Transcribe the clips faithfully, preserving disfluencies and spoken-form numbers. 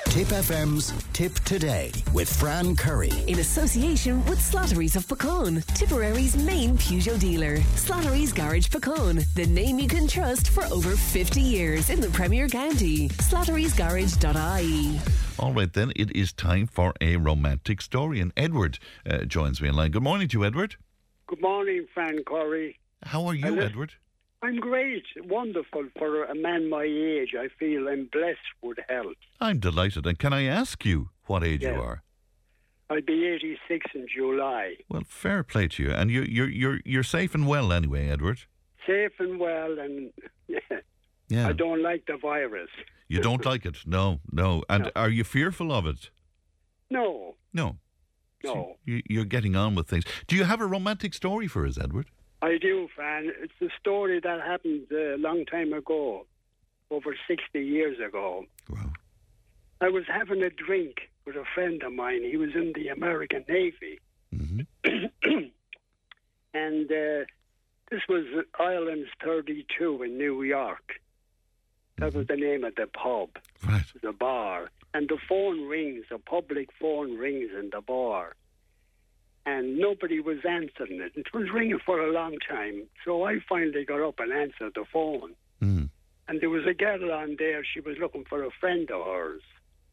Tip F M's Tip Today with Fran Curry. In association with Slattery's of Puckane, Tipperary's main Peugeot dealer. Slattery's Garage Puckane, the name you can trust for over fifty years in the Premier County. slatterys garage dot I E. All right then, it is time for a romantic story, and Edward uh, joins me in line. Good morning to you, Edward. Good morning, Fran Curry. How are you, Hello. Edward? I'm great. Wonderful for a man my age. I feel I'm blessed with health. I'm delighted. And can I ask you what age Yeah. you are? I'll be eighty-six in July. Well, fair play to you. And you, you're you're you're safe and well anyway, Edward. Safe and well, and Yeah. I don't like the virus. You don't like it? No, no. And No. are you fearful of it? No, No. no. So you, you're getting on with things. Do you have a romantic story for us, Edward? I do, Fran. It's a story that happened a long time ago, over sixty years ago. Wow. I was having a drink with a friend of mine. He was in the American Navy. Mm-hmm. And uh, this was Islands thirty-two in New York. That was the name of the pub. Right. It was a bar. And the phone rings, a public phone rings in the bar. And nobody was answering it. It was ringing for a long time. So I finally got up and answered the phone. Mm. And there was a girl on there. She was looking for a friend of hers.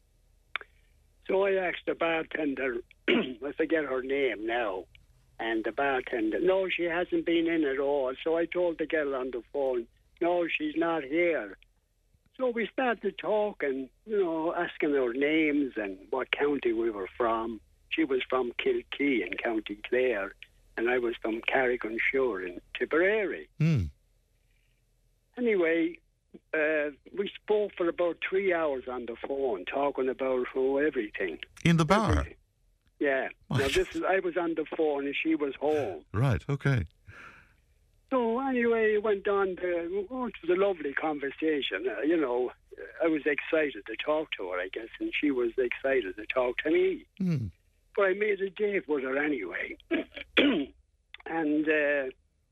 So I asked the bartender, I forget her name now. And the bartender, no, she hasn't been in at all. So I told the girl on the phone, no, she's not here. So we started talking, you know, asking our names and what county we were from. She was from Kilkee in County Clare, and I was from Carrick-on-Shore in Tipperary. Mm. Anyway, uh, we spoke for about three hours on the phone, talking about oh, everything. In the bar? Everything. Yeah. What? Now, this is, I was on the phone and she was home. Right, okay. So anyway, it went on to, oh, it was a lovely conversation. Uh, you know, I was excited to talk to her, I guess, and she was excited to talk to me. Mm. But I made a date with her anyway. and uh,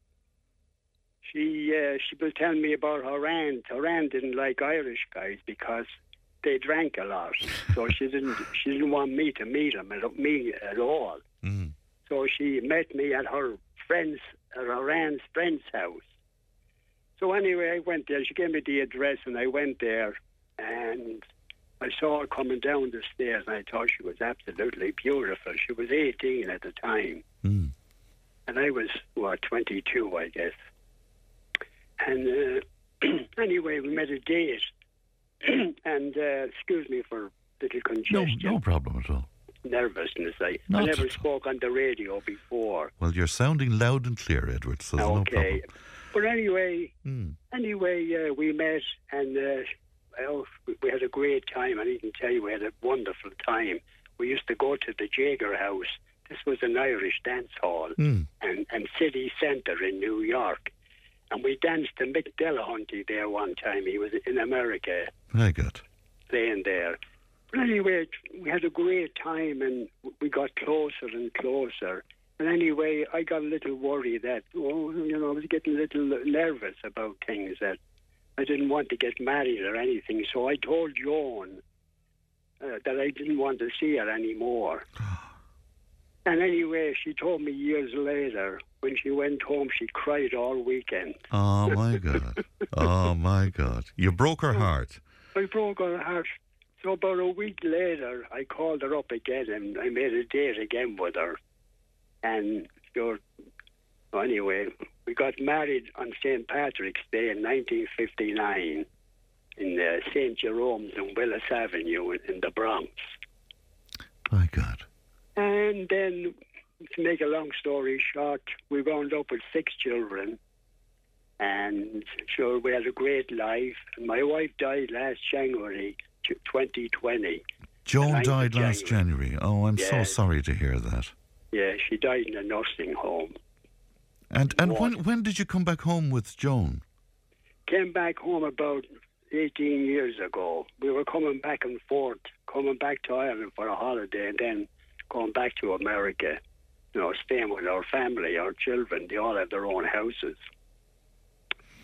she uh, she was telling me about her aunt. Her aunt didn't like Irish guys because they drank a lot. So she didn't she didn't want me to meet them at, me at all. Mm. So she met me at her friend's, at her aunt's friend's house. So anyway, I went there. She gave me the address, and I went there, and I saw her coming down the stairs, and I thought she was absolutely beautiful. She was eighteen at the time, Mm. and I was, what, twenty-two, I guess. And uh, anyway, we made a date, and uh, excuse me for little No, congestion, no problem at all. nervousness. I, I Not never at all. spoke on the radio before. Well, you're sounding loud and clear, Edward, so there's no problem. Okay. But anyway, Mm. anyway, uh, we met, and uh, well, we had a great time. And I can tell you, we had a wonderful time. We used to go to the Jaeger House. This was an Irish dance hall, Mm. and, and City Centre in New York. And we danced to Mick Delahunty there one time. He was in America Very good. playing there. But anyway, we had a great time, and we got closer and closer. And anyway, I got a little worried that, oh, you know, I was getting a little nervous about things, that I didn't want to get married or anything. So I told Joan uh, that I didn't want to see her anymore. And anyway, she told me years later, when she went home, she cried all weekend. Oh, my God. Oh, my God. You broke her heart. I broke her heart. So about a week later, I called her up again, and I made a date again with her. And so, anyway, we got married on Saint Patrick's Day in nineteen fifty-nine in uh, Saint Jerome's on Willis Avenue in, in the Bronx. My God. And then, to make a long story short, we wound up with six children. And sure, we had a great life. And my wife died last January, twenty twenty. Joan ninth of died last January. Oh, I'm so Yes. sorry to hear that. Yeah, she died in a nursing home. And and What? when when did you come back home with Joan? Came back home about eighteen years ago. We were coming back and forth, coming back to Ireland for a holiday and then going back to America, you know, staying with our family, our children. They all have their own houses.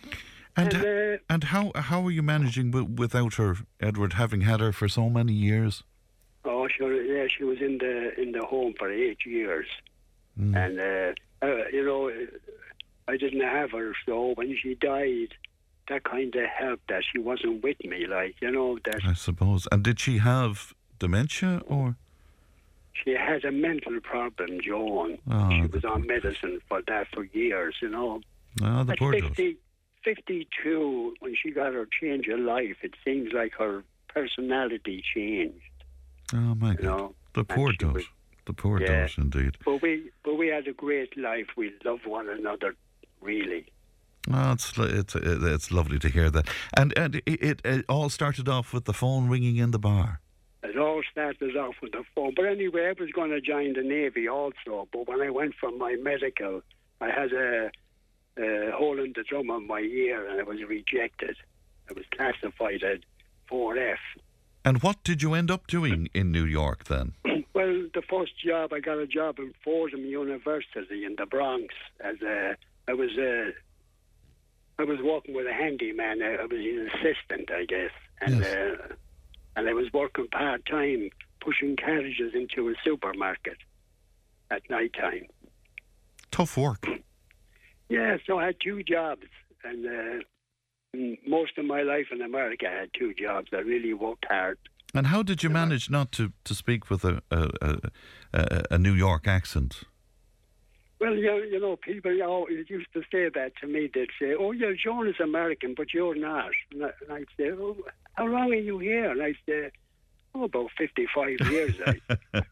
And And, h- uh, and how how are you managing w- without her, Edward, having had her for so many years? oh, sure, yeah, she was in the in the home for eight years, and uh, uh, you know, I didn't have her, so when she died, that kind of helped that she wasn't with me, like you know that I suppose. And did she have dementia or? she had a mental problem, Joan. Oh, she the was on poor- medicine for that for years, you know. Ah, the At poor dog. fifty, fifty-two, when she got her change of life, it seems like her personality changed, Oh my you God. know. The And poor she dog. was- The poor Yeah. dog, indeed. But we, but we had a great life. We loved one another, really. Oh, it's lo- it's it's lovely to hear that. And and it, it, it all started off with the phone ringing in the bar. It all started off with the phone. But anyway, I was going to join the Navy also. But when I went for my medical, I had a, a hole in the drum of my ear and I was rejected. I was classified as four F. And what did you end up doing in New York then? Well, the first job, I got a job in Fordham University in the Bronx. As a, I was a, I was working with a handyman. I was an assistant, I guess, and Yes. uh, and I was working part time, pushing carriages into a supermarket at night time. Tough work. Yeah, so I had two jobs, and uh, mm, most of my life in America, I had two jobs. I really worked hard. And how did you manage not to, to speak with a a, a a a New York accent? Well, you, you know, people always used to say that to me. They'd say, oh, yeah, John is American, but you're not. And, I, and I'd say, oh, how long are you here? And I'd say, oh, about fifty-five years. I,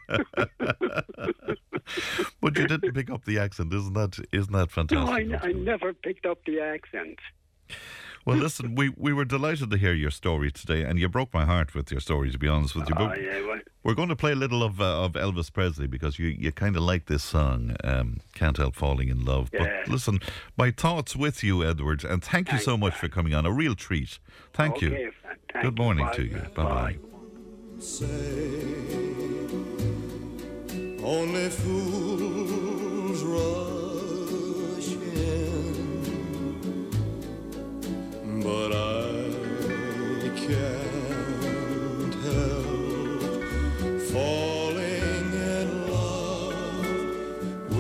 But you didn't pick up the accent, isn't that isn't that no, fantastic? I, I never picked up the accent. Well, listen, we, we were delighted to hear your story today, and you broke my heart with your story, to be honest with you. Oh, But yeah, well, we're going to play a little of uh, of Elvis Presley because you, you kind of like this song, um, Can't Help Falling in Love. Yeah. But listen, my thoughts with you, Edward, and thank you so Thanks, much for coming on. A real treat. Thank you. okay, thank Good you. morning Bye to you. now. Bye-bye. Only fools rush in, but I can't help falling in love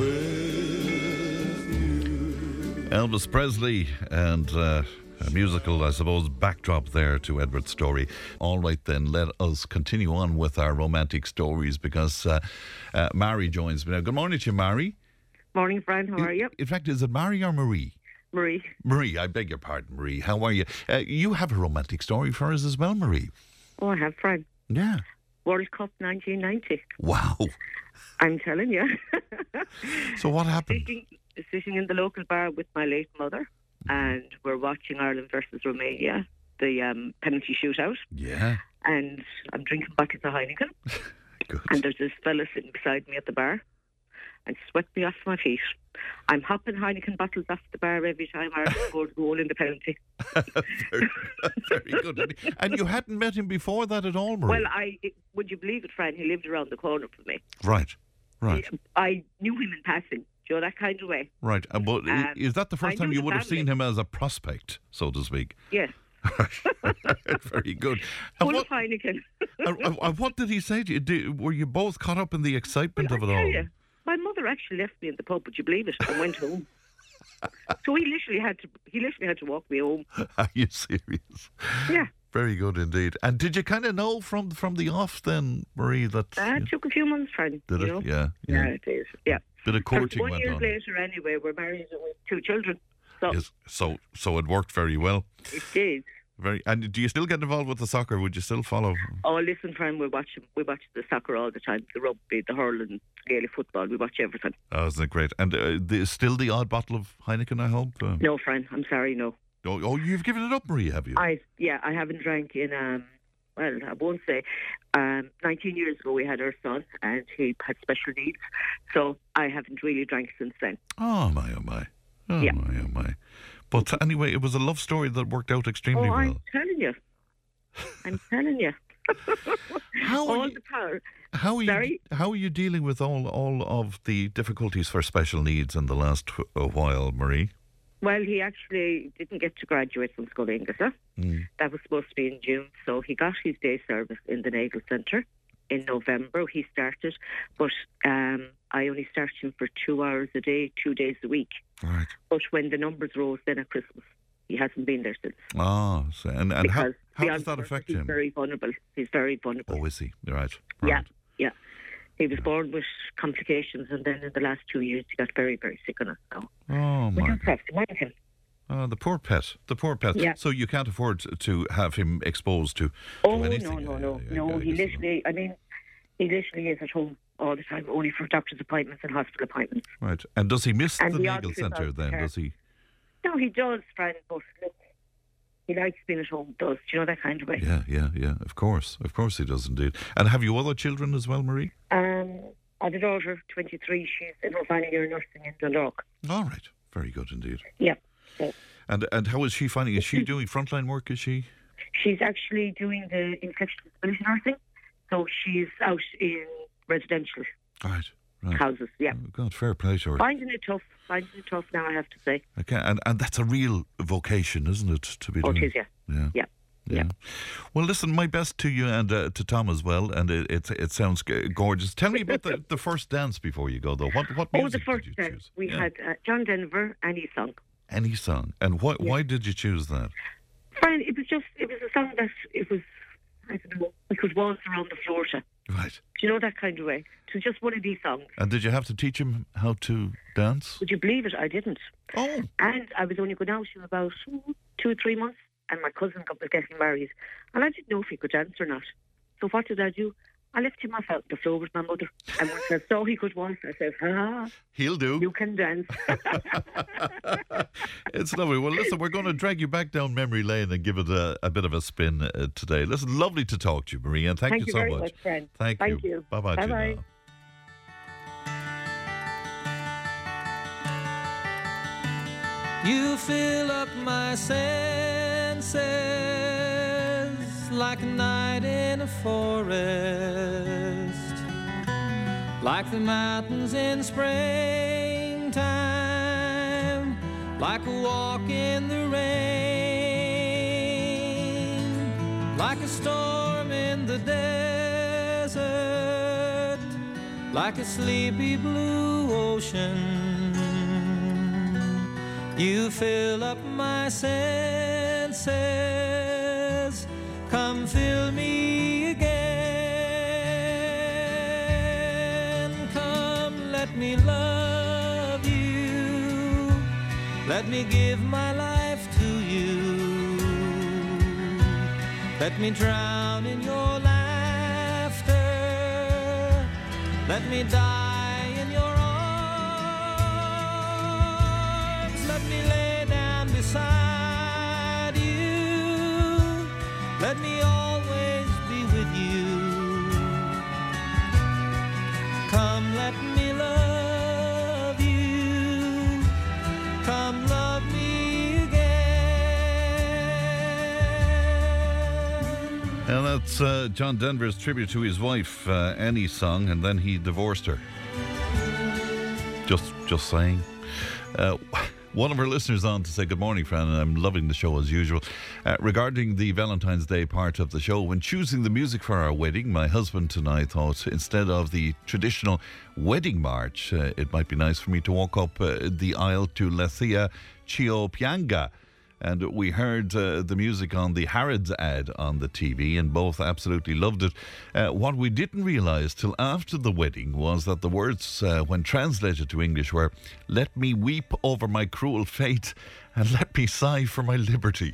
with you. Elvis Presley and uh, a musical, I suppose, backdrop there to Edward's story. All right, then, let us continue on with our romantic stories because uh, uh, Mary joins me now. Good morning to you, Mary. Morning, Fran. How are you? In fact, is it Mary or Marie? Marie. Marie, I beg your pardon, Marie. How are you? Uh, you have a romantic story for us as well, Marie. Oh, I have, Fran. Yeah. World Cup nineteen ninety. Wow. I'm telling you. So what happened? sitting, sitting in the local bar with my late mother, and we're watching Ireland versus Romania, the um, penalty shootout, Yeah. and I'm drinking buckets of Heineken, Good. and there's this fella sitting beside me at the bar, and swept me off my feet. I'm hopping Heineken bottles off the bar every time Ireland scored a goal in the penalty. very, very good. And you hadn't met him before that at all, Marie? Well, I would you believe it, Fran? He lived around the corner from me. Right. Right. I knew him in passing. Do you know, that kind of way. Right. Uh, but i- Um, is that the I first time knew you the would have family. seen him as a prospect, so to speak? Yes. Very good. And Full what, of Heineken. and- and- and what did he say to you? Did, were you both caught up in the excitement Well, of it I tell all? you, my mother actually left me in the pub, would you believe it, and went home. So he literally had to he literally had to walk me home. Are you serious? Yeah. Very good indeed. And did you kind of know from from the off then, Marie, that... Uh, it took a few months, friend. did you it? know? Yeah. Yeah, Yeah. it is. Yeah. Bit of courting One went year on. later, anyway, we're married and with two children. So Yes. So, so it worked very well. it did. Very. And do you still get involved with the soccer? Would you still follow? Oh, listen, friend, we watch we watch the soccer all the time, the rugby, the hurling, Gaelic football. We watch everything. Oh, isn't it great? And uh, the, still the odd bottle of Heineken, I hope? Uh, No, friend, I'm sorry, no. oh, oh, you've given it up, Marie, have you? I yeah, I haven't drank in um well, I won't say. Um, nineteen years ago, we had our son, and he had special needs, so I haven't really drank since then. Oh, my, oh, my. Oh, Yeah. my, oh, my. But anyway, it was a love story that worked out extremely Oh, I'm well. telling you, I'm telling you, How are all you, the power. how are you, Sorry? how are you dealing with all, all of the difficulties for special needs in the last tw- uh, while, Marie? Well, he actually didn't get to graduate from School Inglesa. Mm. That was supposed to be in June, so he got his day service in the Naval Centre. In November, he started, but um, I only started him for two hours a day, two days a week. Right. But when the numbers rose then at Christmas, he hasn't been there since. Oh, so, and, and how, Because how the does that answer, affect he's him? very vulnerable. He's very vulnerable. Oh, is he? Right. Yeah, right. yeah. He was born with complications, and then in the last two years, he got very, very sick on it. So Oh, we my just God. have to mind him. Oh, the poor pet. The poor pet. Yeah. So you can't afford to have him exposed to, Oh, to anything? no, no, no. I- I- no, I he guess so. literally, I mean, he literally is at home all the time, only for doctor's appointments and hospital appointments. Right. And does he miss And the the odd legal trip out centre to then? her. Does he? No, he does, Fran, but look, he likes being at home, does. Do you know that kind of way? Yeah, yeah, yeah. Of course. Of course he does indeed. And have you other children as well, Marie? Um, I have a daughter, twenty-three. She's in her final year of nursing in Dundalk. All right. Very good indeed. Yeah. So And and how is she finding? Is she doing frontline work? Is she? she's actually doing the infectious disability nursing. So she's out in residential Right. Right. houses. Yeah. Oh, God, fair play to her. Finding it tough. Finding it tough now, I have to say. Okay, and and that's a real vocation, isn't it? To be Oh, doing. it is, yeah. Yeah. Yeah. Yeah. Well, listen, my best to you and uh, to Tom as well. And it it, it sounds g- gorgeous. Tell me about the, the first dance before you go, though. What what Oh, music the first did you time choose? we Yeah. had uh, John Denver and his song. Any song. And why why did you choose that? Fine, it was just, it was a song that, it was, I don't know, we could waltz around the floor to. Right. Do you know that kind of way? It was just one of these songs. And did you have to teach him how to dance? Would you believe it? I didn't. Oh. And I was only going out in about mm, two or three months, and my cousin got was getting married, and I didn't know if he could dance or not. So what did I do? I left him off out on the floor with my mother, and once I saw he could waltz, I said, "Ah, He'll do. you can dance." It's lovely. Well, listen, we're going to drag you back down memory lane and give it a, a bit of a spin uh, today. Listen, lovely to talk to you, Marie, and thank, Thank you you so very much. much, friend. Thank, Thank you. you. Bye-bye to you Bye-bye. now. You fill up my senses like a night in a forest, like the mountains in springtime, like a walk in the rain, like a storm in the desert, like a sleepy blue ocean. You fill up my senses, come fill me again. Come, let me love you, let me give my life to you. Let me drown in your laughter, let me die in your arms. Let me lay down beside you, let me always be with you. Come, let me love you, come love me again. And that's uh, John Denver's tribute to his wife, uh, Annie's song, and then he divorced her. Just, just saying. Uh, One of our listeners on to say good morning, Fran, and I'm loving the show as usual. Uh, regarding the Valentine's Day part of the show, when choosing the music for our wedding, my husband and I thought instead of the traditional wedding march, uh, it might be nice for me to walk up uh, the aisle to Lathia Chio Pianga. And we heard uh, the music on the Harrods ad on the T V, and both absolutely loved it. Uh, what we didn't realise till after the wedding was that the words, uh, when translated to English, were "Let me weep over my cruel fate and let me sigh for my liberty."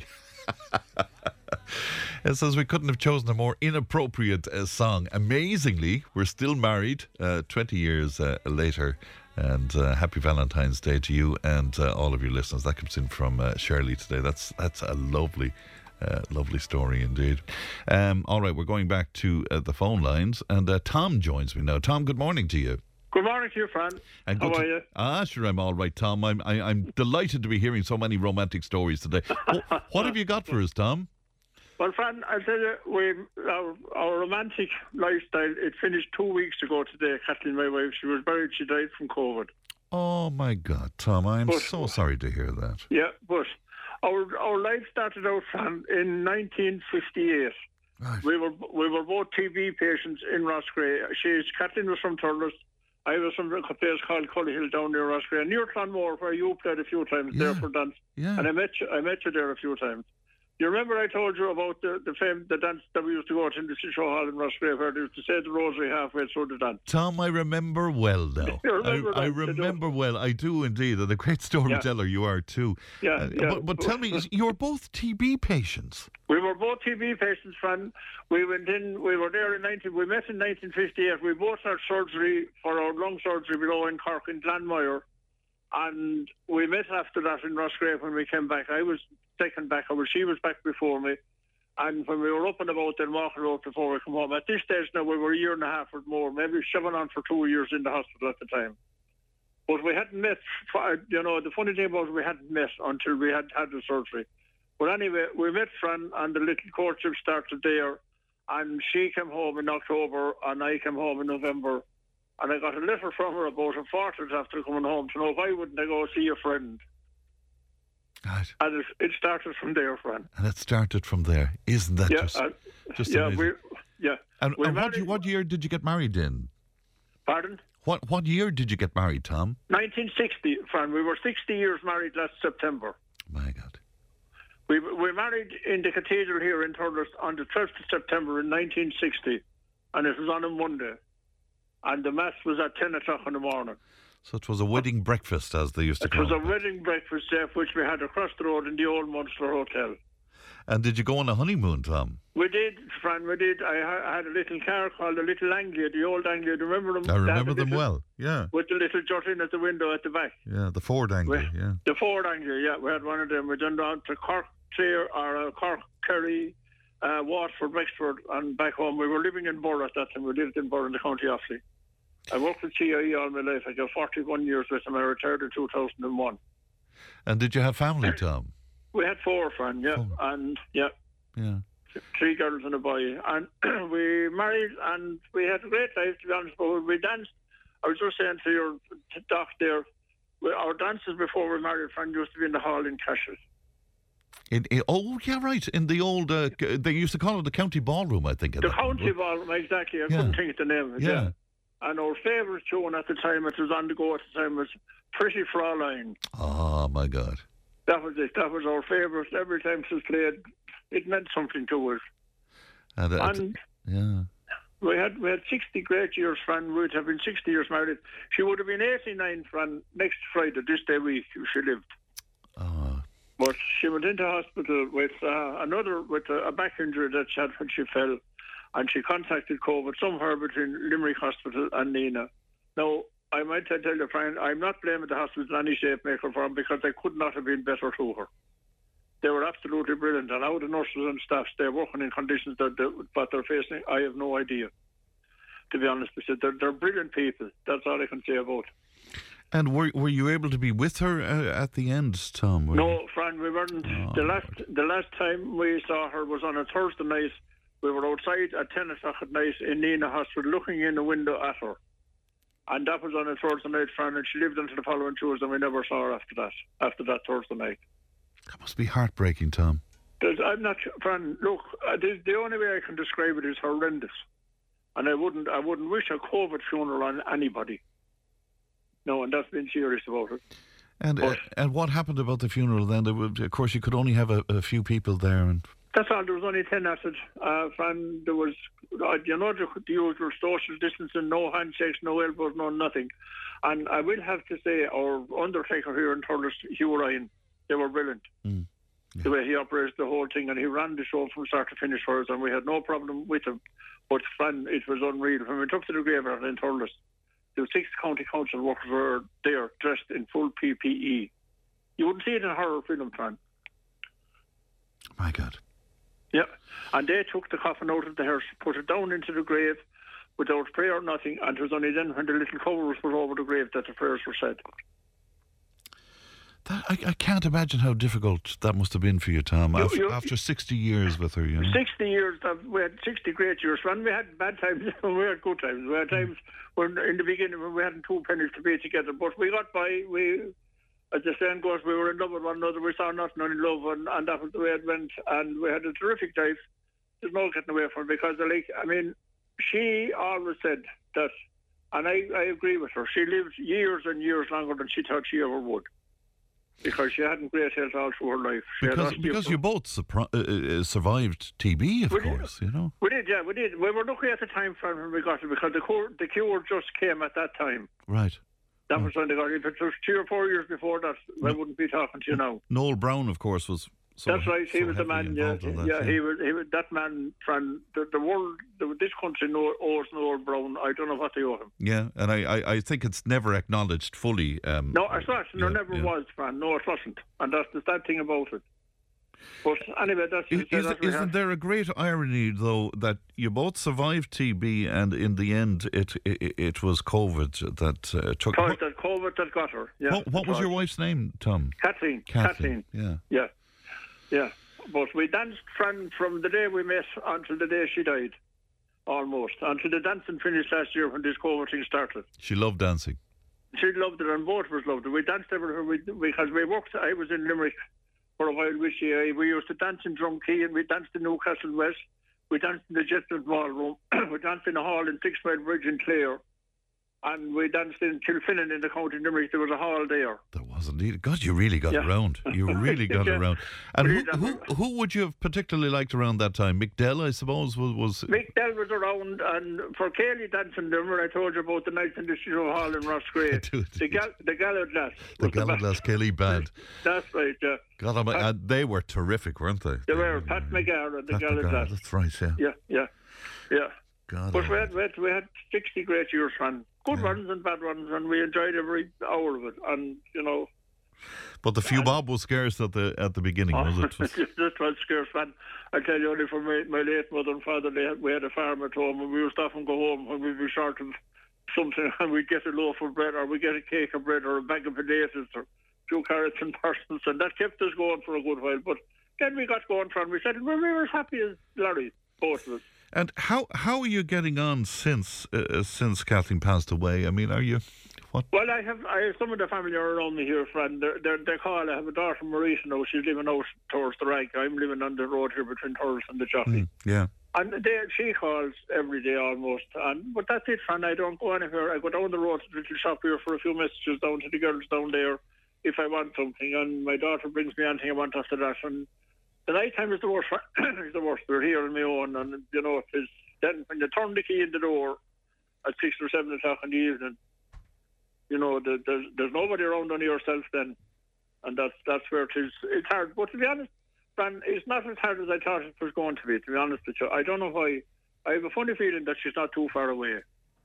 It says we couldn't have chosen a more inappropriate uh, song. Amazingly, we're still married uh, twenty years uh, later. And uh, happy Valentine's Day to you and uh, all of your listeners. That comes in from uh, Shirley today. That's that's a lovely, uh, lovely story indeed. Um, all right, we're going back to uh, the phone lines, and uh, Tom joins me now. Tom, good morning to you. Good morning to you, Fran. And How good are to- you? Ah, sure, I'm all right, Tom. I'm I, I'm delighted to be hearing so many romantic stories today. what, what have you got for us, Tom? Well, Fran, I'll tell you, we, our, our romantic lifestyle, it finished two weeks ago today. Kathleen, my wife, she was married, she died from COVID. Oh, my God, Tom, I'm But- so sorry to hear that. Yeah, but our our life started out from in nineteen fifty-eight. Right. We were we were both T B patients in Roscrea. She's Kathleen was from Thurles. I was from a place called Cullyhill down near Roscrea, near Clonmore, where you played a few times there Yeah. for dance. Yeah. And I met you. I met you there a few times. You remember I told you about the the fame, the dance that we used to go to in the show hall in Roscrea, where they used to say the rosary halfway through the dance. Tom, I remember well now. You remember I, I that, you know? remember well. I do indeed. And a great storyteller you are too. Yeah, Uh, yeah. But, but tell me, you were both T B patients. We were both T B patients, Fran. We went in, we were there in nineteen, we met in nineteen fifty-eight. We both had surgery for our lung surgery below in Cork in Glanmire. And we met after that in Roscrea when we came back. I was second back, or she was back before me. And when we were up and about and walking around before we come home, at this stage now we were a year and a half or more, maybe shoving on for two years in the hospital at the time. But we hadn't met, you know, the funny thing about it, we hadn't met until we had had the surgery. But anyway, we met Fran and the little courtship started there. And she came home in October and I came home in November. And I got a letter from her about a fortnight after coming home to know why wouldn't I go see a friend. Right. And it, it started from there, Fran. And it started from there. Isn't that Yeah, just, uh, just yeah, amazing? we, yeah. and we and what, married- you- what year did you get married in? Pardon? What what year did you get married, Tom? nineteen sixty, Fran. We were sixty years married last September. My God. We we married in the cathedral here in Thurles on the twelfth of September in nineteen sixty, and it was on a Monday, and the mass was at ten o'clock in the morning. So it was a wedding breakfast, as they used to It call was a it. wedding breakfast, uh, which we had across the road in the old Munster Hotel. And did you go on a honeymoon, Tom? We did, Fran, we did. I, ha- I had a little car called a Little Anglia, the old Anglia. Do you remember them? I They had remember a them little- well. Yeah. With the little jut in at the window at the back. Yeah, the Ford Anglia, We- yeah. The Ford Anglia, yeah, we had one of them. We done down to Cork, Clare, or uh, Cork, Kerry, uh, Waterford, Wexford, and back home. We were living in Burr at that time. We lived in Burr in the County Offaly. I worked with C I E all my life. I got forty-one years with them. I retired in two thousand one. And did you have family, Tom? We had four, Fran, yeah, Four. and yeah. Yeah. Three girls and a boy, and we married, and we had a great life, to be honest. But when we danced, I was just saying to your doc there, we, our dances before we married, Fran, used to be in the hall in Cashel. In, in, oh, yeah, right. In the old, uh, c- they used to call it the county ballroom, I think. at The that county point. ballroom, exactly. I Yeah. couldn't think of the name of it. Yeah. Yeah. And our favourite tune at the time, it was on the go at the time, was Pretty Fraulein. Oh, my God. That was it. That was our favourite. Every time she was played, it meant something to us. And, uh, And yeah. we had we had sixty great years, Fran. We'd have been sixty years married. She would have been eighty-nine, Fran, next Friday, this day week, if she lived. Oh, But she went into hospital with uh, another, with a, a back injury that she had when she fell. And she contacted COVID somewhere between Limerick Hospital and Nina. Now, I might tell you, Fran, I'm not blaming the hospital in any shape, maker, for them, because they could not have been better to her. They were absolutely brilliant. And how the nurses and staff, they're working in conditions that they, what they're facing, I have no idea. To be honest with you, they're, they're brilliant people. That's all I can say about it. and were were you able to be with her uh, at the end, Tom? Were you? No, Fran, we weren't. Oh, the last the last time we saw her was on a Thursday night. We were outside at ten o'clock at night in Nina Hospital looking in the window at her. And that was on a Thursday night, Fran, and she lived until the following Tuesday, and we never saw her after that, after that Thursday night. That must be heartbreaking, Tom. There's, I'm not, Fran, look, uh, the, the only way I can describe it is horrendous. And I wouldn't I wouldn't wish a COVID funeral on anybody. No, and that's been serious about it. And uh, But- and what happened about the funeral then? There would, of course, you could only have a, a few people there. And That's all. There was only ten at it. Uh, Fran, there was, uh, you know, the, the usual social distancing, no handshakes, no elbows, no nothing. And I will have to say, our undertaker here in Thurles, Hugh Ryan, they were brilliant. Mm, yeah. The way he operated the whole thing, and he ran the show from start to finish for us, and we had no problem with him. But Fran, it was unreal. When we took to the graveyard in Thurles, the six county council workers were there, dressed in full P P E. You wouldn't see it in a horror film, Fran. my God. Yeah, and they took the coffin out of the hearse, put it down into the grave without prayer or nothing, and it was only then when the little cover was put over the grave that the prayers were said. That, I, I can't imagine how difficult that must have been for you, Tom, You- after, you- after sixty years with her, you know. sixty years, of, we had sixty great years. When we had bad times, we had good times. We had times when, in the beginning when we hadn't two pennies to pay together, but we got by. We, as the saying goes, we were in love with one another. We saw nothing in love, and, and that was the way it went. And we had a terrific time. There's no getting away from it because, like, I mean, she always said that, and I, I agree with her. She lived years and years longer than she thought she ever would. Because she hadn't great health all through her life. She had Because, osteoporosis. because you both surpri- uh, uh, survived T B, of We did. course, you know. We did, yeah, we did. We were lucky at the time from when we got it because the cure, the cure just came at that time. Right. That was when they got it. If it was three or four years before that, I wouldn't be talking to you now. Noel Brown, of course, was so That's right. He so was the heavily man. Yeah, involved in that, yeah, he was. He was that man from the, the world. The, this country know, owes Noel Brown. I don't know what they owe him. Yeah, and I, I, I think it's never acknowledged fully. Um, No, it's not. There yeah, never yeah. was, man. No, it wasn't. And that's the sad thing about it. But anyway, that's. Is, is, that's what we isn't have. there a great irony, though, that you both survived T B and in the end it it, it was COVID that uh, took... Because What, that COVID that got her. Yeah. what, what was your wife's name, Tom? Kathleen. Kathleen. Kathleen. Yeah. Yeah, yeah. But we danced from, from the day we met until the day she died, almost. Until the dancing finished last year when this COVID thing started. She loved dancing. She loved it and both of us loved it. We danced everywhere we, because we worked. I was in Limerick for a while with C I. We used to dance in Drumkey and we danced in Newcastle West. We danced in the Jetland Ballroom. We danced in a hall in Six Mile Bridge in Clare. And we danced in Kilfinnan in the County Limerick. There was a hall there. There was indeed. God, you really got Yeah. around. You really got Yeah. around. And We who, did. who who would you have particularly liked around that time? Mick Dell, I suppose, was... was Mick Dell was around, and for Cayley dancing number, I told you about the night in the Studio Hall in Roscrea. I do, The, gal, the Gallaglass. the was the Gallaglass Kelly band. That's right, yeah. God, I'm- uh, they were terrific, weren't they? They were Pat McGarr and the Pat McGarr, Gallagher. that's right, yeah. Yeah, yeah, yeah. God, But we oh. had, we, had, we had sixty great years, man. Good ones and bad ones, and we enjoyed every hour of it. And, you know... But the few bob was scarce at the at the beginning, was it? Was- This was scarce, man. I tell you, only for my, my late mother and father, they had, we had a farm at home, and we used to often go home when we'd be short of something, and we'd get a loaf of bread, or we'd get a cake of bread, or a bag of potatoes, or two carrots and parsnips, and that kept us going for a good while. But then we got going from, we said, well, we were as happy as Larry, both of us. And how how are you getting on since uh, since Kathleen passed away? I mean, are you what? Well, I have I have some of the family are around me here, friend. They're, they're, they call. I have a daughter, Marisa, now. She's living out towards the Rank. I'm living on the road here between Thurles and the Jockey. Mm, yeah. And they, she calls every day almost. And But that's it, friend. I don't go anywhere. I go down the road to the little shop here for a few messages down to the girls down there if I want something. And my daughter brings me anything I want after that. And the night time is the worst. Is the worst. We're here on my own. And, you know, it is, then when you turn the key in the door at six or seven o'clock in the evening, you know, the, there's, there's nobody around only yourself then. And that's that's where it is. It's hard. But to be honest, Fran, it's not as hard as I thought it was going to be, to be honest with you. I don't know why. I have a funny feeling that she's not too far away.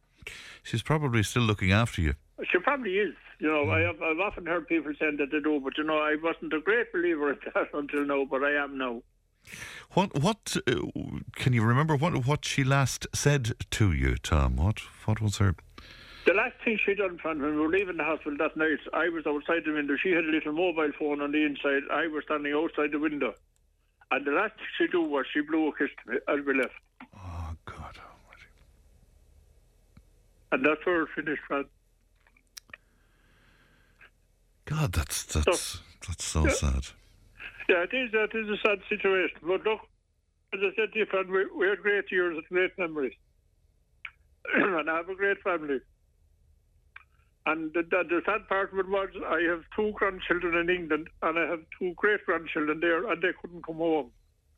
She's probably still looking after you. She probably is. You know, I have, I've often heard people saying that they do, but, you know, I wasn't a great believer in that until now, but I am now. What what uh, can you remember? What what she last said to you, Tom? What what was her? The last thing she done, Fran, when we were leaving the hospital that night, I was outside the window. She had a little mobile phone on the inside. I was standing outside the window. And the last thing she did was she blew a kiss to me as we left. Oh God Almighty! And that's where it finished, Fran. God, that's that's that's so Yeah. sad. Yeah, it is, that is a sad situation. But look, as I said to you, Fran, we, we had great years and great memories. And I have a great family. And the, the, the sad part of it was I have two grandchildren in England and I have two great-grandchildren there and they couldn't come home.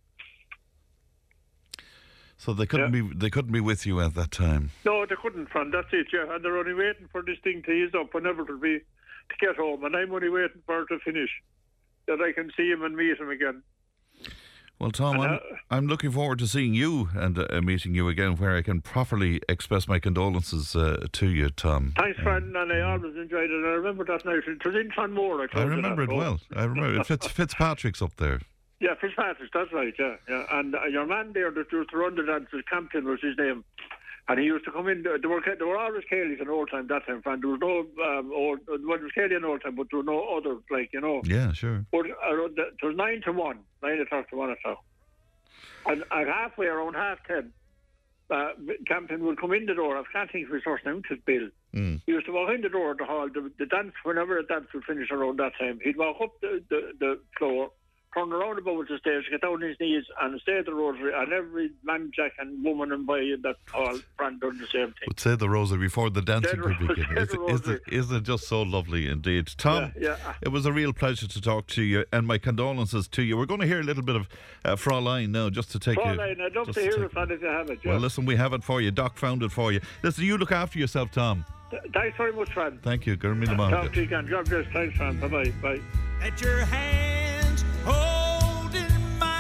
So they couldn't Yeah. be they couldn't be with you at that time. No, they couldn't, Fran, that's it, yeah. And they're only waiting for this thing to ease up whenever it'll be to get home. And I'm only waiting for it to finish, that I can see him and meet him again. Well, Tom, And, I'm, uh, I'm looking forward to seeing you and uh, meeting you again, where I can properly express my condolences uh, to you, Tom. Thanks, Fran, and I always enjoyed it. And I remember that night. It was in Clonmore, I I told you remember that, it so- well. I remember Fitz, Fitzpatrick's up there. Yeah, Fitzpatrick, that's right, yeah. yeah. And uh, your man there that used to run the dances, Campton was his name. And he used to come in. There were there were always Cayleys in old time that time, Fran. There was no um, old. Well, there was Cayley in old time, but there were no others, like, you know. Yeah, sure. But uh, it was nine to one, nine o'clock to one o'clock, and at halfway around half ten, uh, Campion would come in the door. I can't think of his first name. It was Bill. Mm. He used to walk in the door of the hall. The, the dance, whenever a dance would finish around that time, he'd walk up the the, the floor, turn around about the stairs, get down on his knees and say the rosary, and every man, jack and woman and boy in that hall ran done the same thing. Would say the rosary before the dancing Say the could begin. ro- Is, say the is, it, isn't it just so lovely indeed? Tom, Yeah, yeah. it was a real pleasure to talk to you, and my condolences to you. We're going to hear a little bit of uh, Fraulein now, just to take you... Fraulein, I'd love just to hear take- it, Fran, if you have it. Yeah. Well, listen, we have it for you. Doc found it for you. Listen, you look after yourself, Tom. Th- Thanks very much, Fran. Thank you. Gurmila Talk to you again. God bless. Thanks, Fran. Bye-bye. Bye. Let your hands hold in mine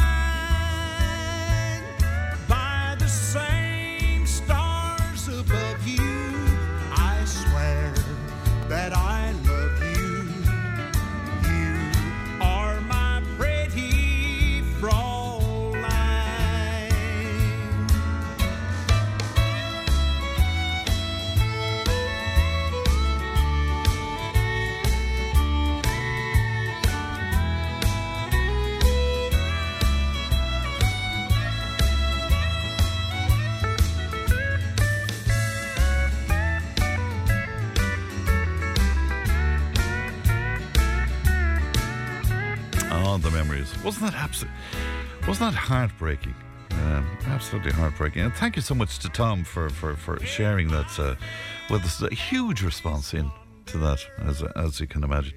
by the same stars above you. I swear that I love you. You are my pretty Fraulein. Oh, the memories. Wasn't that absolutely... Wasn't that heartbreaking? Um, absolutely heartbreaking. And thank you so much to Tom for, for, for sharing that uh, with us. A huge response in to that, as, as you can imagine.